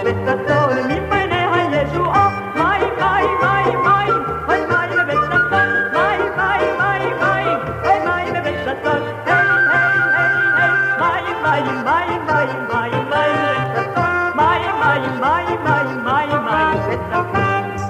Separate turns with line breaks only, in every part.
בששון מפני הישועה מים מים מים מים אוי מים בששון מים מים מים מים אוי מים בששון היי היי היי היי מים מים מים מים מים בששון מים מים מים מים מים מים בששון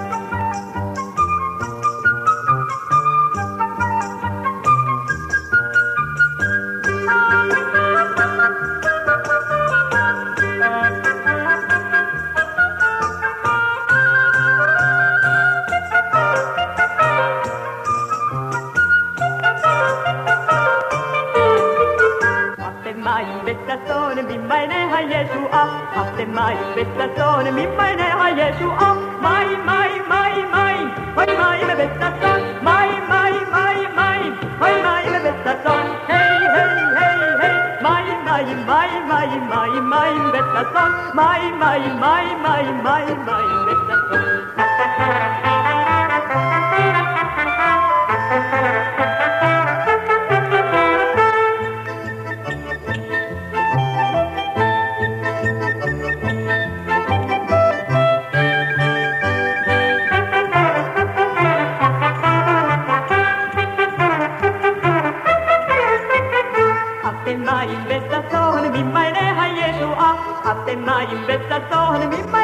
בששון ממעייני הישועה אתם מים בששון ממעייני הישועה מים מים מים מים אוי מים בששון מים מים מים מים אוי מים בששון היי היי היי היי מים מים מים מים מים מים בששון מים מים מים מים מים מים בששון מים בששון ממעייני הישועה אתם מים בששון ממעייני